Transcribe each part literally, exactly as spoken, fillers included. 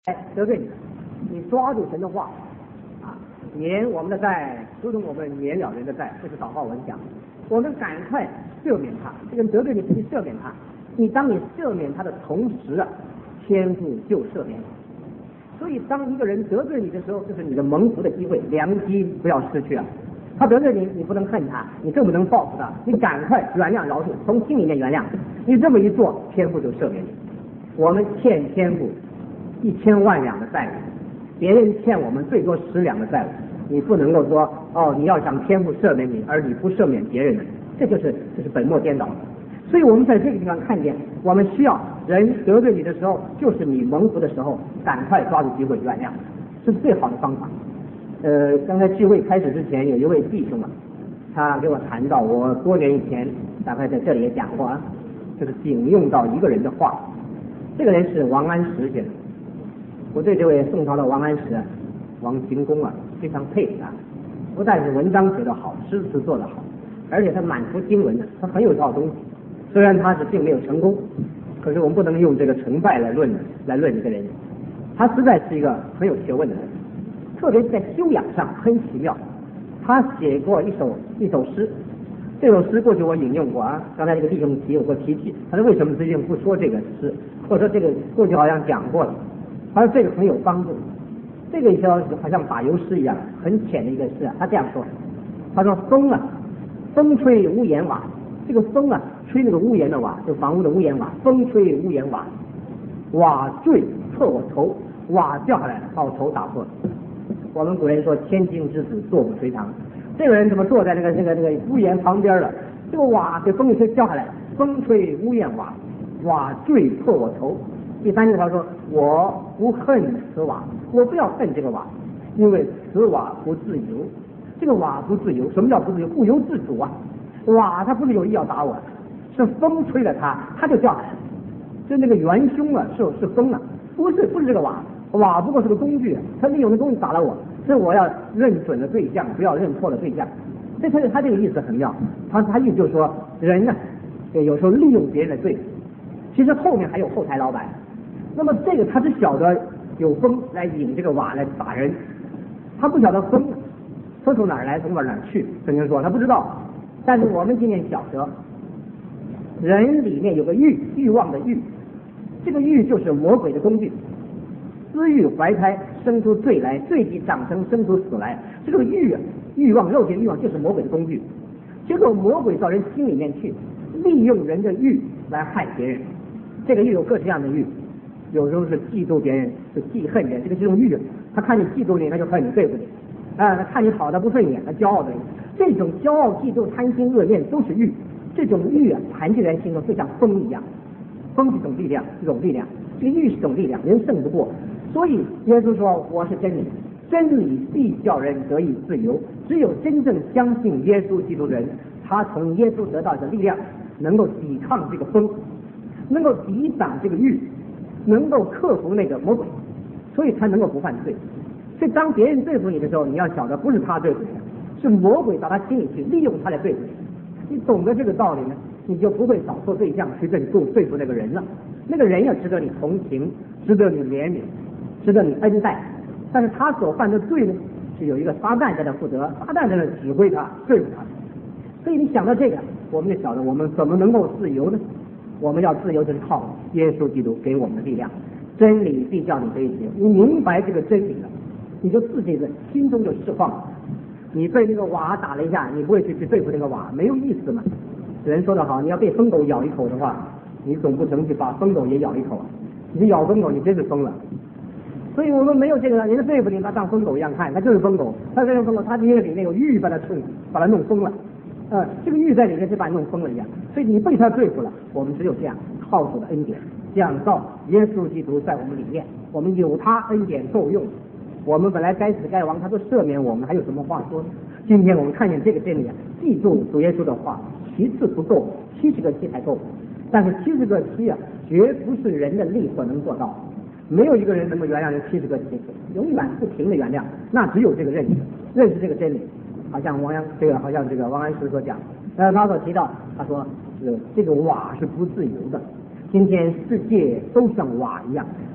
得罪你，你抓住神的话啊，免我们的债，如同我们免了人的债，这是祷告文讲。我们赶快赦免他，这个人得罪你，你赦免他。你当你赦免他的同时啊，天父就赦免你。所以当一个人得罪你的时候，这是你的蒙福的机会，良机不要失去啊。他得罪你，你不能恨他，你更不能报复他，你赶快原谅饶恕，从心里面原谅。你这么一做，天父就赦免你。我们欠天父一千万两的债务，别人欠我们最多十两的债务，你不能够说哦，你要想天父赦免你，而你不赦免别人的，这就是这是本末颠倒的。所以我们在这个地方看见，我们需要人得罪你的时候，就是你蒙福的时候，赶快抓住机会原谅，这是最好的方法。呃，刚才聚会开始之前，有一位弟兄啊，他给我谈到，我多年以前大概在这里也讲过啊，就是引用到一个人的话，这个人是王安石先生。我对这位宋朝的王安石、王行宫啊非常佩服他，不但是文章写得好，诗词做得好，而且他满腹经文的，他很有一套东西。虽然他是并没有成功，可是我们不能用这个成败来论来论这个人。他实在是一个很有学问的人，特别在修养上很奇妙。他写过一首一首诗，这首诗过去我引用过啊，刚才这个弟兄提有过提起，他说为什么最近不说这个诗，或者说这个过去好像讲过了。他说这个很有帮助，这个叫好像打油诗一样，很浅的一个诗啊。他这样说，他说风啊，风吹屋檐瓦，这个风啊，吹那个屋檐的瓦，就房屋的屋檐瓦，风吹屋檐瓦，瓦坠破我头，瓦掉下来把我头打破了。我们古人说千金之子坐不垂堂，这个人怎么坐在那个那个那个屋檐旁边了？这个瓦这风一吹掉下来，风吹屋檐瓦，瓦坠破我头。第三句他说我不恨此瓦，我不要恨这个瓦，因为此瓦不自由。这个瓦不自由，什么叫不自由？不由自主啊！瓦它不是有意要打我，是风吹了它，它就掉下来了。就那个元凶啊，是是风啊，不是不是这个瓦，瓦不过是个工具，它利用的东西打了我，所以我要认准了对象，不要认错了对象。这他他这个意思很妙，他他意思就是说人呢，有时候利用别人的罪，其实后面还有后台老板。那么这个他只晓得有风来引这个瓦来打人，他不晓得风风从哪儿来，从哪儿去。曾经说他不知道，但是我们今天晓得，人里面有个欲，欲望的欲，这个欲就是魔鬼的工具。私欲怀胎，生出罪来；罪既长成，生出死来。这个欲啊，欲望，肉体欲望就是魔鬼的工具。结果魔鬼到人心里面去，利用人的欲来害别人。这个欲有各式各样的欲。有时候是嫉妒别人，是记恨人，这个是种欲，他看你嫉妒你，他就恨你，对不对？啊，他看你好，他不顺眼，他骄傲的人，这种骄傲、嫉妒、贪心、恶念都是欲。这种欲啊，盘踞人心中，就像风一样。风是一种力量，一种力量，这个欲是一种力量，人胜不过。所以耶稣说：“我是真理，真理必叫人得以自由。”只有真正相信耶稣基督的人，他从耶稣得到的力量，能够抵抗这个风，能够抵挡这个欲。能够克服那个魔鬼，所以才能够不犯罪。所以当别人对付你的时候，你要晓得不是他对付你，是魔鬼到他心里去，利用他来对付你。你懂得这个道理呢，你就不会找错对象去对付对付那个人了。那个人要值得你同情，值得你怜悯，值得你恩待。但是他所犯的罪呢，是有一个撒旦在那负责，撒旦在那指挥他，对付他。所以你想到这个，我们就晓得我们怎么能够自由呢？我们要自由，就是靠耶稣基督给我们的力量。真理必叫你得以自由。你明白这个真理了，你就自己的心中就释放了。你被那个瓦打了一下，你不会去去对付那个瓦，没有意思嘛。人说得好，你要被疯狗咬一口的话，你总不成去把疯狗也咬一口啊。你咬疯狗，你真是疯了。所以我们没有这个，人家对付你，他当疯狗一样看，他就是疯狗。他这种疯狗，他因为里面有欲把他冲，把他弄疯了。呃，这个欲在里面就把你弄疯了一样，所以你被他对付了。我们只有这样靠主的恩典，降造耶稣基督在我们里面，我们有他恩典够用。我们本来该死该亡，他都赦免我们，还有什么话说？今天我们看见这个真理啊，记住主耶稣的话，其次不够，七十个七才够。但是七十个七啊，绝不是人的力所能做到，没有一个人能够原谅人七十个七，永远不停的原谅，那只有这个认识，认识这个真理。好像王阳这个，好像这个王安石所讲，呃，他所提到，他说，这个这个瓦是不自由的。今天世界都像瓦一样，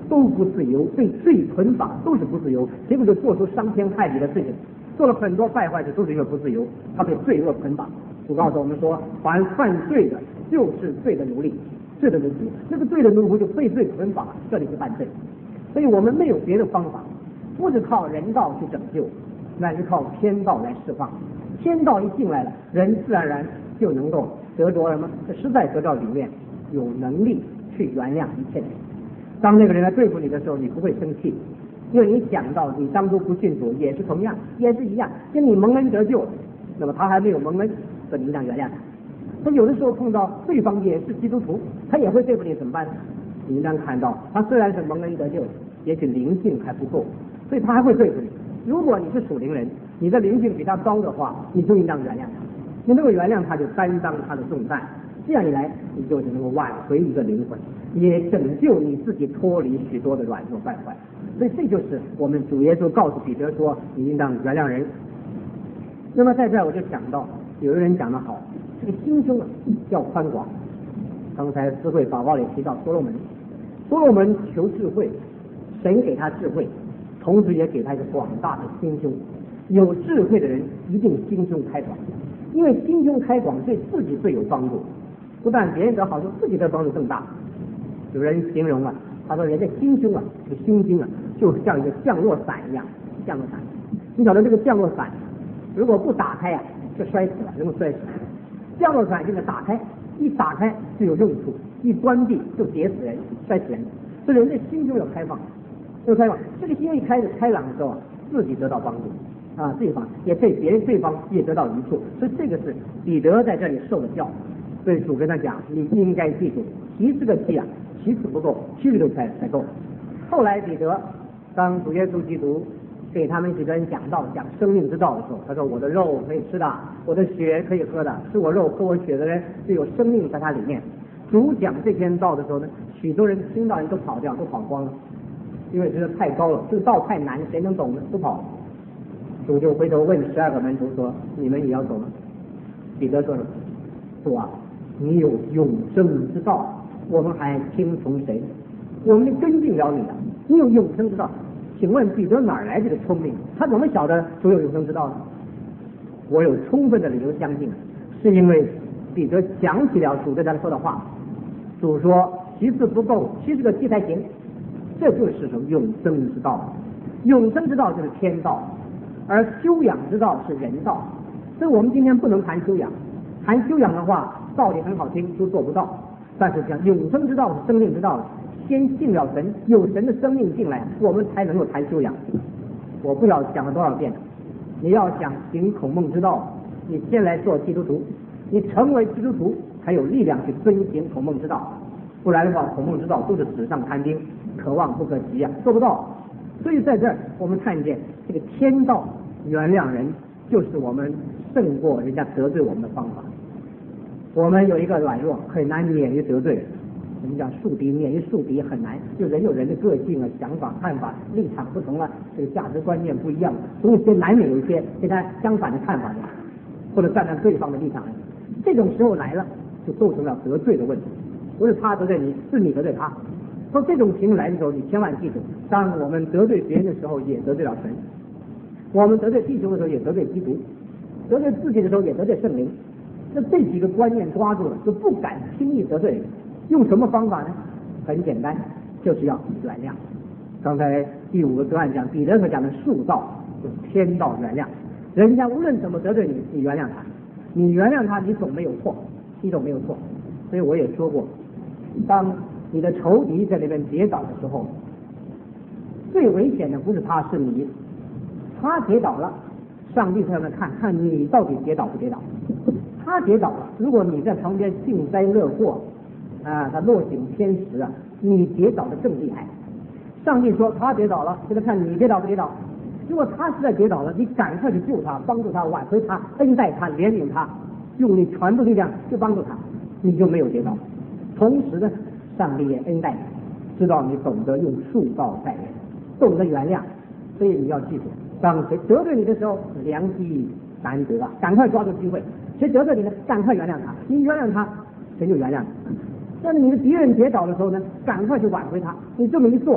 都不自由，被罪捆绑都是不自由，结果就做出伤天害理的事情，做了很多败坏事，都是因为不自由，他被罪恶捆绑。主告诉我们说，凡犯罪的就是罪的奴隶，罪的奴仆，这个罪的奴仆就被罪捆绑，这里是犯罪。所以我们没有别的方法，不是靠人道去拯救，乃是靠天道来释放。天道一进来了，人自然而然就能够得着什么？这实在得到里面有能力去原谅一切的人。当那个人来对付你的时候，你不会生气，因为你想到你当初不信主也是同样，也是一样，跟你蒙恩得救，那么他还没有蒙恩，所以你应当原谅他。他有的时候碰到对方也是基督徒，他也会对付你，怎么办？你应当看到，他虽然是蒙恩得救，也许灵性还不够，所以他还会对付你。如果你是属灵人，你的灵性比他高的话，你就应当原谅他。你能够原谅他，就担当他的重担。这样一来，你就是能够挽回一个灵魂，也拯救你自己脱离许多的软弱败坏。所以这就是我们主耶稣告诉彼得说，你应当原谅人。那么在这儿我就想到，有的人讲得好，这个心胸啊要宽广。刚才思慧祷告里提到所罗门，所罗门求智慧，神给他智慧，同时也给他一个广大的心胸。有智慧的人一定心胸开广，因为心胸开广对自己最有帮助。不但别人得好处，自己的帮助更大。有人形容啊，他说人家心胸啊，这个心经啊，就像一个降落伞一样，降落伞。你晓得这个降落伞，如果不打开啊，就摔死了，人会摔死。降落伞现在打开，一打开就有用处，一关闭就跌死人，摔死人。所以人的心胸要开放，要开放。这个心一开开朗的时候啊，自己得到帮助啊，对方也对别人对方也得到益处。所以这个是彼得在这里受的教。所以主跟他讲，你应该记住，七十个七啊，七次不够，七十六才才够。后来彼得当主耶稣基督给他们几个人讲道，讲生命之道的时候，他说：“我的肉可以吃的，我的血可以喝的，吃我肉喝我血的人就有生命在他里面。”主讲这篇道的时候呢，许多人听到人都跑掉，都跑光了，因为觉得太高了，这个道太难，谁能懂呢？都跑了。主就回头问十二个门徒说：“你们也要走吗？”彼得说了：“主啊，你有永生之道，我们还听从谁？我们就跟进了你的。你有永生之道，请问彼得哪来这个聪明？他怎么晓得主有永生之道呢？我有充分的理由相信，是因为彼得想起了主对他说的话。主说：七次不够，七十个七才行。这就是种永生之道。永生之道就是天道，而修养之道是人道。所以我们今天不能谈修养，谈修养的话，道理很好听，都做不到。但是讲永生之道是生命之道，先信了神，有神的生命进来，我们才能够谈修养。我不知道讲了多少遍，你要想行孔孟之道，你先来做基督徒，你成为基督徒才有力量去遵行孔孟之道，不然的话，孔孟之道都是纸上谈兵，可望不可及啊，做不到。所以在这儿我们看见这个天道原谅人，就是我们胜过人家得罪我们的方法。我们有一个软弱，很难免于得罪人。我们讲树敌，免于树敌很难。就人有人的个性啊、想法、看法、立场不同啊，这个价值观念不一样，总有些难免有一些跟他相反的看法的，或者站在对方的立场的。这种时候来了，就构成了得罪的问题。不是他得罪你，是你得罪他。说这种情况来的时候，你千万记住，当我们得罪别人的时候，也得罪了神；我们得罪弟兄的时候，也得罪基督；得罪自己的时候，也得罪圣灵。那这几个观念抓住了，就不敢轻易得罪人。用什么方法呢？很简单，就是要原谅。刚才第五个个案讲，彼得所讲的术道，就是天道原谅。人家无论怎么得罪你，你原谅他，你原谅他，你总没有错，你总没有错。所以我也说过，当你的仇敌在那边跌倒的时候，最危险的不是他，是你。他跌倒了，上帝在那看看你到底跌倒不跌倒。他跌倒了，如果你在旁边幸灾乐祸啊，他落井偏食啊，你跌倒的更厉害。上帝说他跌倒了，现在看你跌倒不跌倒。如果他实在跌倒了，你赶快去救他，帮助他，挽回他，恩待他，怜悯他，用你全部力量去帮助他，你就没有跌倒。同时呢，上帝也恩待你，知道你懂得用术道待人，懂得原谅。所以你要记住，当谁得罪你的时候，良机难得啊，赶快抓住机会。谁得罪你呢，赶快原谅他，你原谅他，谁就原谅你。但是你的敌人跌倒的时候呢，赶快去挽回他。你这么一做，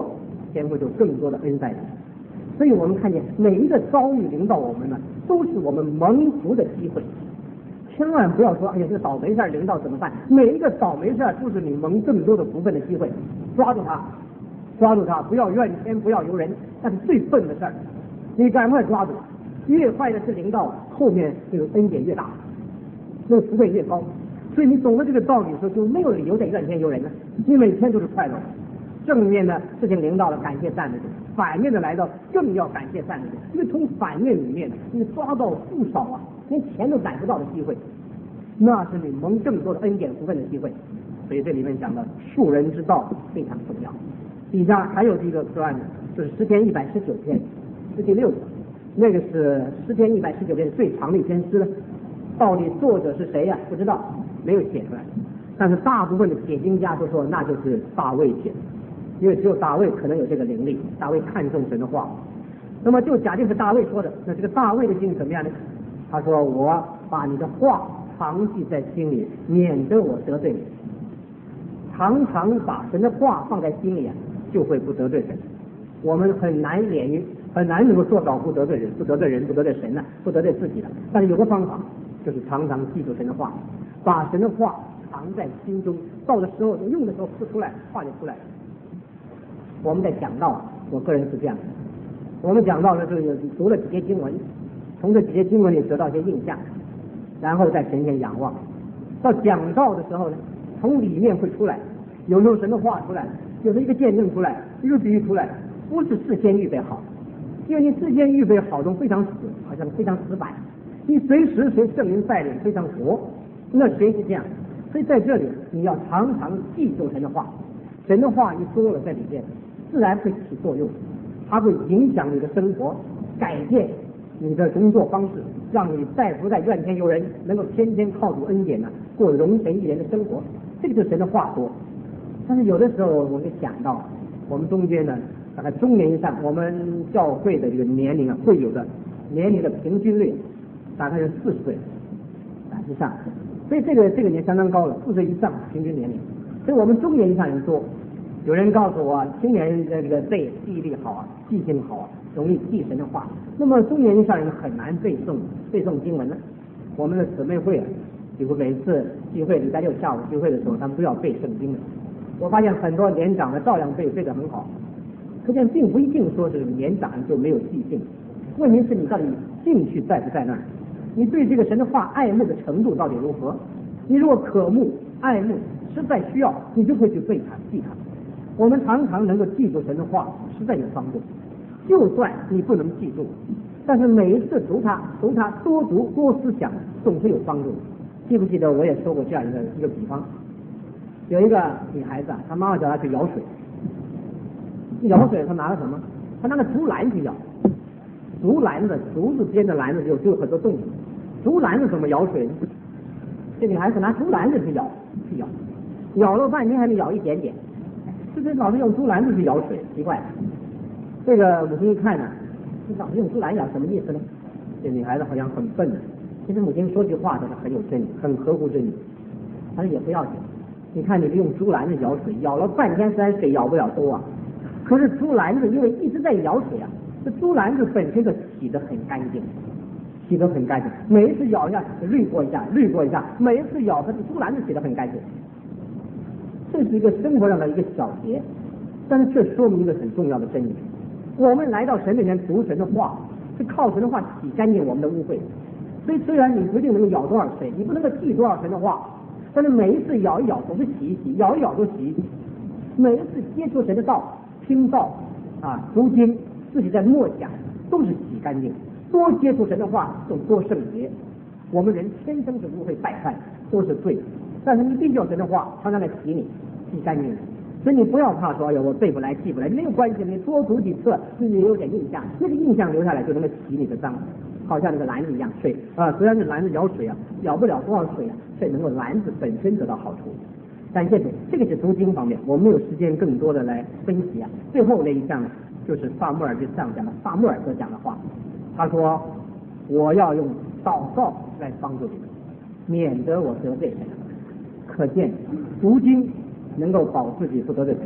天会有更多的恩在你。所以我们看见每一个遭遇临到我们呢，都是我们蒙福的机会。千万不要说，哎呀，这个倒霉事儿临到怎么办？每一个倒霉事儿都是你蒙更多的福分的机会，抓住它，抓住它，不要怨天，不要尤人，那是最笨的事儿。你赶快抓住，越坏的事临到，后面这个恩典越大，这个福分越高。所以你懂了这个道理的时候，就没有理由再怨天尤人了。你每天都是快乐，正面的事情临到了，感谢赞美主；反面的来到，更要感谢赞美主。因为从反面里面，你抓到不少啊，连钱都攒不到的机会，那是你蒙更多的恩典福分的机会。所以这里面讲的恕人之道非常重要。底下还有这个个案，就是诗篇一百十九篇，是第六个，那个是诗篇一百十九篇最长的一篇诗了。到底作者是谁呀、啊？不知道，没有写出来。但是大部分的解经家都说那就是大卫写的，因为只有大卫可能有这个灵力，大卫看重神的话。那么就假定是大卫说的，那这个大卫的经怎么样呢？他说：“我把你的话藏记在心里，免得我得罪你。”常常把神的话放在心里啊，就会不得罪神。我们很难免于很难能够做到不得罪人，不得罪人，不得罪神呢、啊，不得罪自己的。但是有个方法，就是常常记住神的话，把神的话藏在心中，到的时候用的时候不出来，话就出来了。我们在讲道，我个人是这样的，我们讲道的时候读了几节经文，从这几节经文里得到一些印象，然后在神前仰望。到讲道的时候呢，从里面会出来，有时候神的话出来，有时候一个见证出来，一个比喻出来，不是事先预备好，因为你事先预备好中非常死，好像非常死板，你随时随圣灵带领非常活，那谁是这样？所以在这里你要常常记住神的话，神的话一说了在里面，自然会起作用，它会影响你的生活，改变你的工作方式，让你再不再怨天尤人，能够天天靠主恩典呢，过荣神益人的生活。这个就是神的话说。但是有的时候我们想到，我们中间呢，大概中年以上，我们教会的这个年龄啊，会有的年龄的平均率大概是四十岁以上，所以这个这个年相当高了，四十以上平均年龄。所以我们中年以上人多。有人告诉我，青年人的这个背记忆力好啊，记性好啊，容易记神的话。那么中年以上人很难背诵背诵经文呢。我们的姊妹会啊，几乎每次聚会，礼拜六下午聚会的时候，他们都要背圣经的。我发现很多年长的照样背，背得很好。可见并不一定说是年长就没有记性，问题是你到底兴趣在不在那儿？你对这个神的话爱慕的程度到底如何？你如果渴慕爱慕，实在需要，你就会去背它记它。我们常常能够记住神的话，实在有帮助。就算你不能记住，但是每一次读它读它多读多思想，总是有帮助。记不记得我也说过这样一个一个比方？有一个女孩子啊，她妈妈叫她去舀水，舀水她拿了什么？她拿个竹篮去舀。竹篮子，竹子间的篮子就就有很多洞，竹篮子怎么舀水呢？这女孩子拿竹篮子去舀，去舀，舀了半天还没舀一点点。这这老是用竹篮子去舀水，奇怪。这个母亲一看呢，这老是用竹篮舀什么意思呢？这女孩子好像很笨。其实母亲说句话都是很有真理，很合乎真理。但是也不要紧，你看你用竹篮子舀水，舀了半天，虽然水舀不了多啊，可是竹篮子因为一直在舀水啊，这竹篮子本身就洗得很干净，洗得很干净。每一次舀一下，滤过一下，滤过一下，每一次舀，它的竹篮子洗得很干净。这是一个生活上的一个小节，但是这说明一个很重要的真理：我们来到神面前读神的话，是靠神的话洗干净我们的污秽。所以虽然你不一定能够舀多少水，你不能够记多少神的话，但是每一次舀一舀都是洗一洗，舀一舀都洗一洗。每一次接触神的道、听道啊、读经，自己在默想，都是洗干净。多接触神的话，就多圣洁。我们人天生是污秽败坏，都是罪，但是你必须有神的话，常常来洗你，洗干净。所以你不要怕说，哎呀，我背不来、记不来，没有关系，你多读几次，自己有点印象，那个印象留下来就能够洗你的脏，好像那个篮子一样。水啊，虽然是篮子舀水啊，舀不了多少水啊，这能够篮子本身得到好处。但这个这个是读经方面，我没有时间更多的来分析啊。最后那一项呢，就是萨穆尔就上讲的萨穆尔所讲的话，他说我要用祷告来帮助你们，免得我得罪人。可见读经能够保自己不得罪人，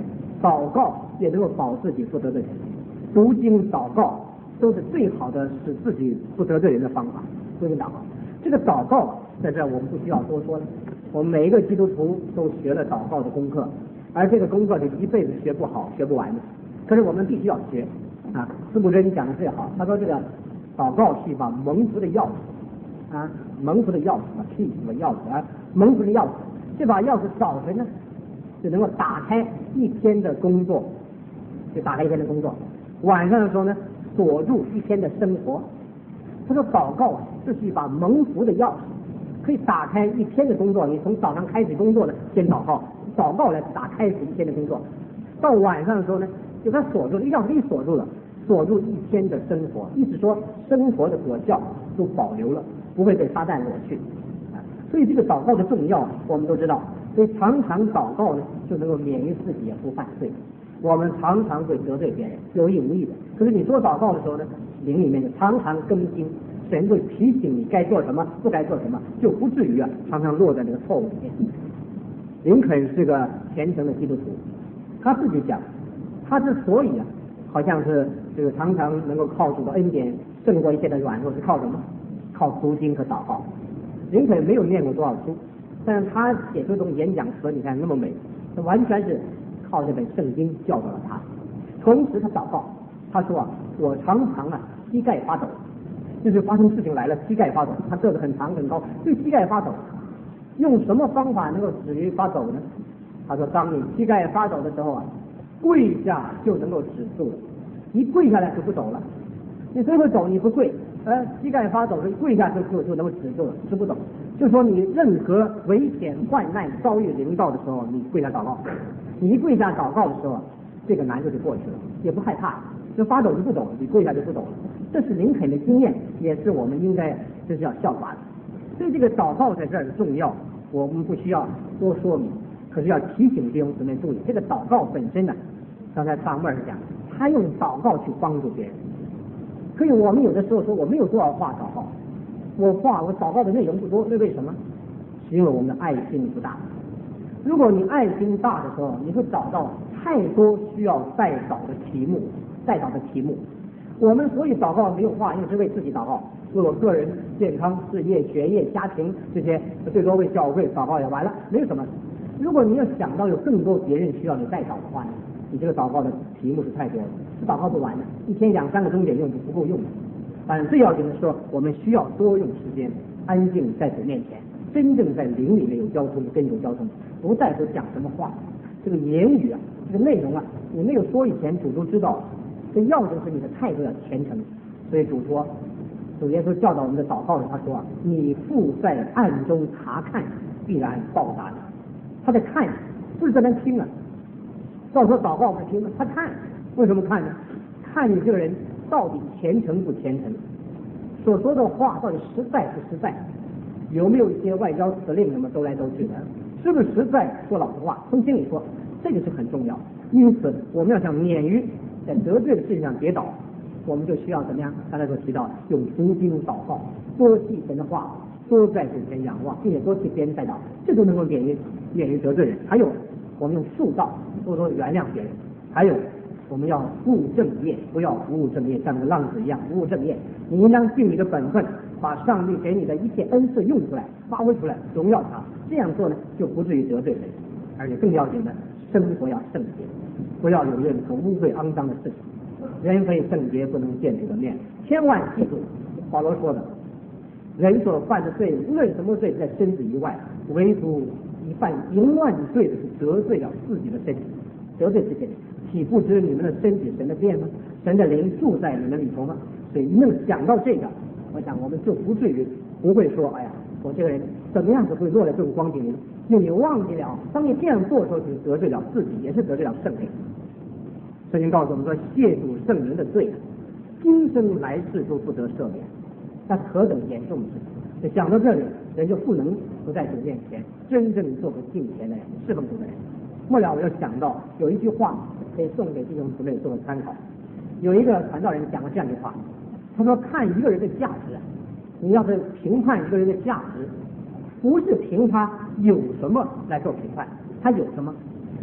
祷告也能够保自己不得罪人，读经祷告都是最好的使自己不得罪人的方法。读经祷告，这个祷告在这儿我们不需要多说了，我们每一个基督徒都学了祷告的功课，而这个功课是一辈子学不好学不完的，可是我们必须要学啊。司布真讲的最好，他说这个祷告是一把蒙福的钥匙啊，蒙福的钥匙啊，是什么钥匙啊？蒙福的钥匙，这把钥匙早晨呢就能够打开一天的工作，就打开一天的工作，晚上的时候呢锁住一天的生活。他说祷告啊，这是一把蒙福的钥匙，可以打开一天的工作。你从早上开始工作呢，先祷告，祷告来打开始一天的工作。到晚上的时候呢，就它锁住了，钥匙给你锁住了，锁住一天的生活。意思说，生活的果效都保留了，不会被撒旦裸去。啊，所以这个祷告的重要，我们都知道。所以常常祷告呢，就能够免于自己也不犯罪。我们常常会得罪别人，有意无意的。可是你说祷告的时候呢，灵里面就常常更新，神会提醒你该做什么，不该做什么，就不至于啊常常落在这个错误里面。林肯是个虔诚的基督徒，他自己讲，他之所以啊好像是这个常常能够靠主的恩典胜过一切的软弱，是靠什么？靠读经和祷告。林肯没有念过多少书，但是他写出这种演讲词，你看那么美，他完全是靠这本圣经教导了他。同时他祷告，他说啊，我常常啊膝盖发抖，就是发生事情来了，膝盖发抖。他个子很长很高，对膝盖发抖。用什么方法能够止于发抖呢？他说，当你膝盖发抖的时候啊，跪下就能够止住了。一跪下来就不抖了。你虽会抖，你不跪，呃，膝盖发抖，跪下就就就能够止住了，是不抖。就说你任何危险患难遭遇临到的时候，你跪下祷告。你一跪下祷告的时候，这个难度就过去了，也不害怕，就发抖就不抖，你跪下就不抖了。这是林肯的经验，也是我们应该这是要效法的。所以这个祷告在这儿的重要，我们不需要多说明，可是要提醒弟兄姊妹注意，这个祷告本身呢，刚才萨母尔讲，他用祷告去帮助别人。所以我们有的时候说我没有多少话祷告，我话我祷告的内容不多，那为什么？是因为我们的爱心不大。如果你爱心大的时候，你会找到太多需要代祷的题目，代祷的题目。我们所以祷告没有话，因为是为自己祷告，为我个人健康、事业、学业、家庭这些，最多为教会祷告也完了，没有什么。如果你要想到有更多别人需要你代祷的话呢，你这个祷告的题目是太多了，是祷告不完的，一天两三个钟点用就不够用的。反正最要紧的是说，我们需要多用时间，安静在主面前，真正在灵里面有交通，跟主交通，不在乎讲什么话，这个言语啊，这个内容啊，你没有说以前，主都知道。这要紧是你的态度要虔诚。所以主说，主耶稣教导我们的祷告时，他说啊，你父在暗中查看，必然报答你。他在看，不是在那听啊。照说祷告不听，他看，为什么看呢？看你这个人到底虔诚不虔诚，所说的话到底实在不实在，有没有一些外交辞令什么兜来兜去的，是不是实在说老实话，从心里说，这个是很重要。因此我们要想免于在得罪的事情上跌倒，我们就需要怎么样？刚才所提到用读经祷告，多记神的话，多在主前仰望，并且多替别人代祷，这都能够免于免于得罪人。还有我们用树道，多多原谅别人。还有我们要务正业，不要不务正业，像个浪子一样不务正业。你应当尽你的本分，把上帝给你的一切恩赐用出来，发挥出来，荣耀他。这样做呢，就不至于得罪人，而且更要紧的，生活要圣洁。不要有任何污秽肮脏的事情，人非圣洁不能见主的面。千万记住保罗说的，人所犯的罪，无论什么罪，在身子以外，唯独一犯淫乱罪的是得罪了自己的身体，得罪自己，岂不知你们的身体神的殿吗？神的灵住在你们里头吗？所以一能想到这个，我想我们就不至于不会说，哎呀，我这个人怎么样子会落在这种光景里？因为你忘记了，当你这样做的时候，就得罪了自己，也是得罪了圣灵。圣经告诉我们说，亵渎圣灵的罪，今生来世都不得赦免，那何等严重的事情！就讲到这里，人就不能不在主面前真正做个敬虔的人，侍奉主的人。末了，我又想到有一句话可以送给弟兄姊妹做个参考。有一个传道人讲过这样一句话，他说：看一个人的价值，你要是评判一个人的价值，不是凭他有什么来做评判，他有什么，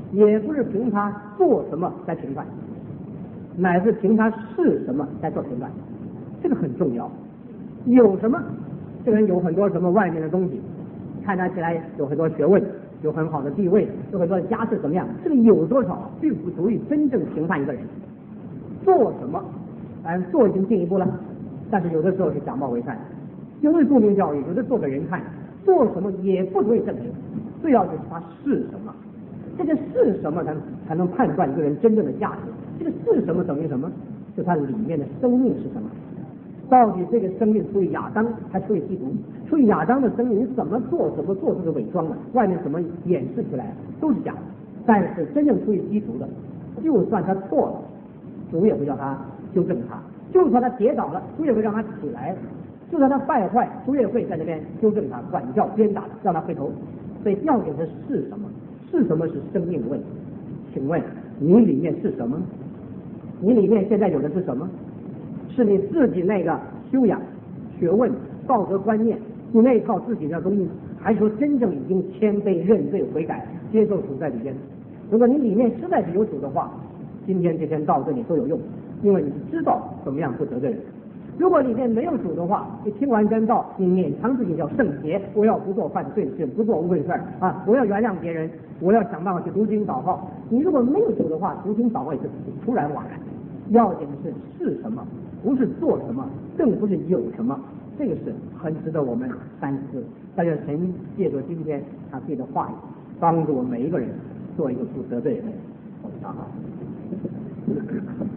也不是凭他做什么来评判，乃是凭他是什么来做评判。这个很重要。有什么，这个人有很多什么外面的东西，看他起来有很多学问，有很好的地位，有很多的家世怎么样，这个有多少并不足以真正评判一个人。做什么，当然做已经进一步了，但是有的时候是假冒为善，有的注明教育，有的做给人看，做什么也不足以证明。最要就是他是什么，这个是什么才才能判断一个人真正的价值。这个是什么等于什么？就他里面的生命是什么？到底这个生命出于亚当还出于基督？出于亚当的生命，你怎么做怎么做都是伪装的，外面怎么掩饰起来都是假的。但是真正出于基督的，就算他错了，主也会让他纠正他；就算他跌倒了，主也会让他起来；就算他败坏，主也会在那边纠正他、管教、鞭打，让他回头。所以要紧的是什么？是什么是生命的问题？请问你里面是什么？你里面现在有的是什么？是你自己那个修养、学问、道德观念，你那一套自己的东西，还是说真正已经谦卑、认罪、悔改、接受主在里边？如果你里面实在是有主的话，今天这篇道对你都有用，因为你知道怎么样不得罪人。如果里面没有主的话，你听完真道，你勉强自己叫圣洁，我要不做犯罪的事，不做污秽事啊，我要原谅别人，我要想办法去读经祷告。你如果没有主的话，读经祷告也是突然瓦然。要紧的是是什么，不是做什么，更不是有什么。这个是很值得我们三思。但是神借着今天他自己的话语，帮助我们每一个人做一个不得罪人的人。我们祷告。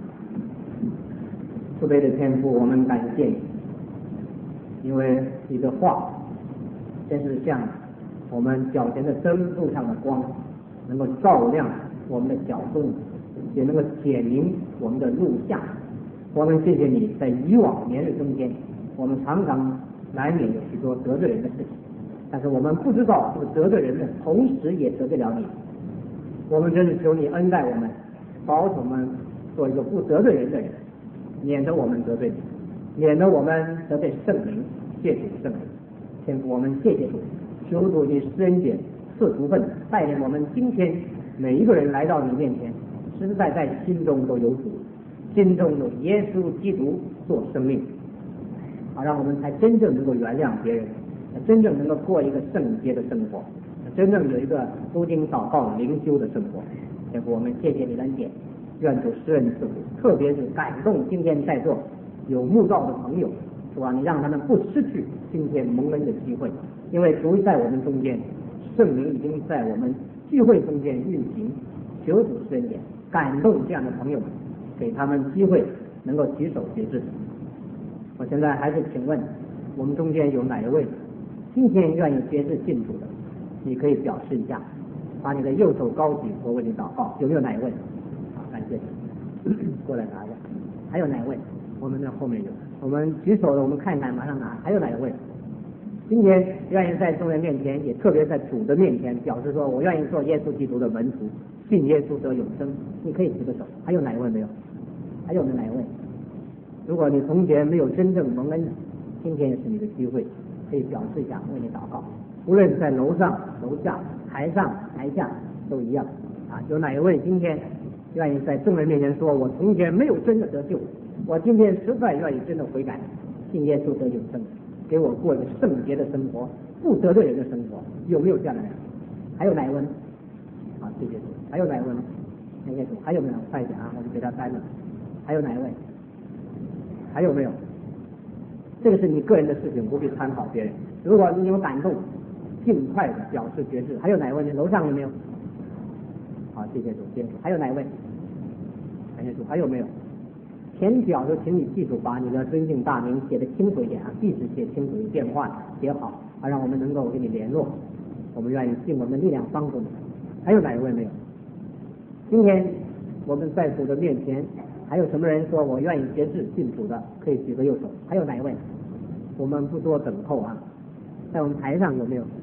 慈悲的天父，我们感谢你，因为你的话真是像我们脚前的灯路上的光，能够照亮我们的脚踪，也能够显明我们的路向。我们谢谢你，在以往年日中间，我们常常难免有许多得罪人的事情，但是我们不知道这个得罪人的同时也得罪了你。我们真是求你恩待我们，保守我们做一个不得罪人的人，免得我们得罪你，免得我们得罪圣灵，谢主圣灵。天父，我们谢谢主，求主你施恩典赐福分，带领我们今天每一个人来到你面前，实实在在心中都有主，心中有耶稣基督做生命，好让我们才真正能够原谅别人，真正能够过一个圣洁的生活，真正有一个读经祷告灵修的生活。天父，我们谢谢你的恩典，愿主施恩赐福，特别是感动今天在座有慕道的朋友，是吧？你让他们不失去今天蒙恩的机会，因为主在我们中间，圣灵已经在我们聚会中间运行，求主施恩典，感动这样的朋友们，给他们机会能够举手决志。我现在还是请问，我们中间有哪一位今天愿意决志信主的？你可以表示一下，把你的右手高举，我为你祷告。有没有哪一位？好，感谢你。过来拿一下。还有哪一位？我们那后面有。我们举手的，我们看一看，马上拿。还有哪一位？今天愿意在众人面前，也特别在主的面前，表示说我愿意做耶稣基督的门徒，信耶稣得永生。你可以举个手。还有哪一位没有？还有没有哪一位？如果你从前没有真正蒙恩的，今天也是你的机会，可以表示一下，为你祷告。无论在楼上、楼下、台上、台下都一样啊！有哪一位今天愿意在众人面前说，我从前没有真的得救，我今天实在愿意真的悔改，信耶稣得永生，给我过一个圣洁的生活，不得罪人的生活？有没有这样的人？还有哪一位？好，谢谢主。还有哪一位？谢谢主。还有没有？快一点啊！我们给他单了。还有哪一位？还有没有？这个是你个人的事情，不必参考别人。如果你有感动，尽快的表示决志。还有哪一位？楼上有没有？好，谢谢主，谢谢主。还有哪一位？感谢主。还有没有？填表就请你记住，把你的尊敬大名写得清楚一点啊，地址写清楚，电话写好，啊，让我们能够跟你联络。我们愿意尽我们的力量帮助你。还有哪一位没有？今天我们在主的面前，还有什么人说我愿意决志信主的？可以举个右手。还有哪一位？我们不多等候啊，在我们台上有没有？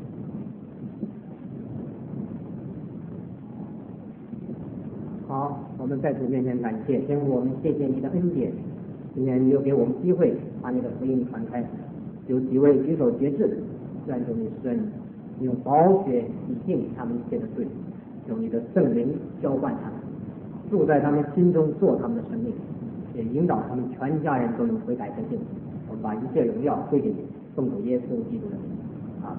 好，我们在主面前感谢天父，我们谢谢你的恩典，今天你又给我们机会把你的福音传开。有几位举手决志，愿主你施恩，用宝血洗净他们一切的罪， 用你的圣灵浇灌他们，住在他们心中，做他们的生命，也引导他们全家人都能悔改得救。我们把一切荣耀归给你，奉主耶稣基督的名啊。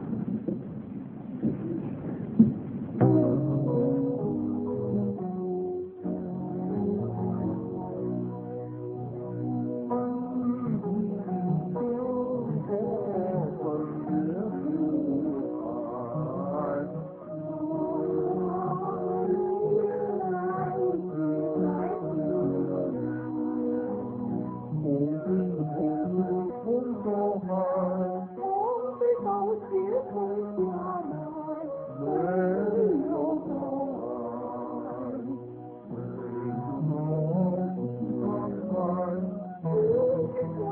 Thank you.